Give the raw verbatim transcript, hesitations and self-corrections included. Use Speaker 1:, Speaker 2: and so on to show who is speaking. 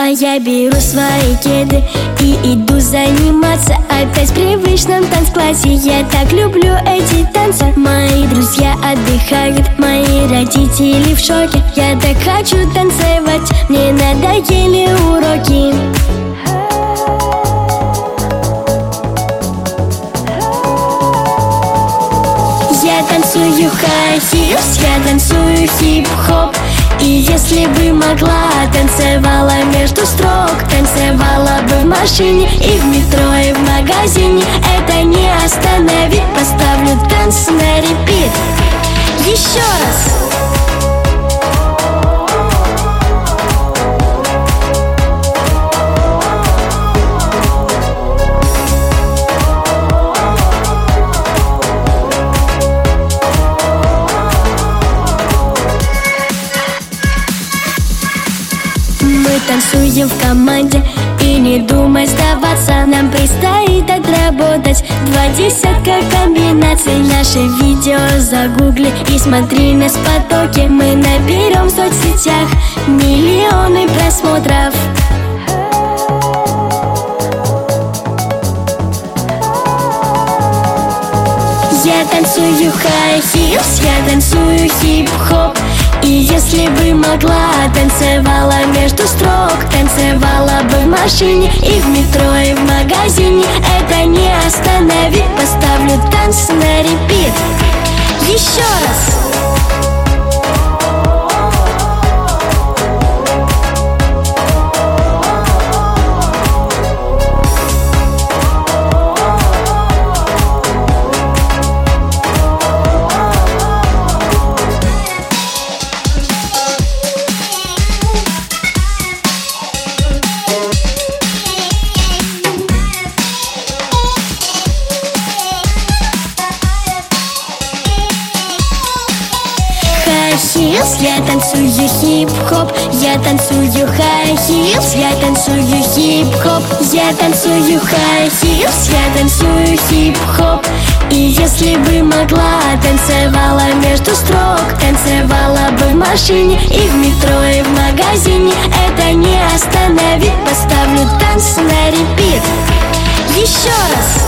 Speaker 1: дома я беру свои кеды и иду заниматься опять в привычном танцклассе. Я так люблю эти танцы. Мои друзья отдыхают, мои родители в шоке. Я так хочу танцевать, мне надоели уроки. Я танцую хай-хилс, я танцую хип-хоп. И если бы могла, танцевала между строк. Танцевала бы в машине и в метро, и в магазине. Это не остановить, поставлю танц на репит. Еще раз. Мы танцуем в команде и не думай сдаваться. Нам предстоит отработать два десятка комбинаций. Наше видео загугли и смотри нас в потоке. Мы наберем в соцсетях миллионы просмотров. Я танцую хай-хилс, я танцую хип-хоп. И если бы могла, танцевала между строк. Танцевала бы в машине и в метро, и в магазине. Это не остановить, поставлю танц на репит. Еще раз. Хай-хилс, я танцую хип-хоп. Я танцую хай-хилс, я танцую хип-хоп. Я танцую хай-хилс, я танцую хип-хоп. И если бы могла, танцевала между строк. Танцевала бы в машине и в метро, и в магазине. Это не остановить, поставлю танц на репит. Еще раз.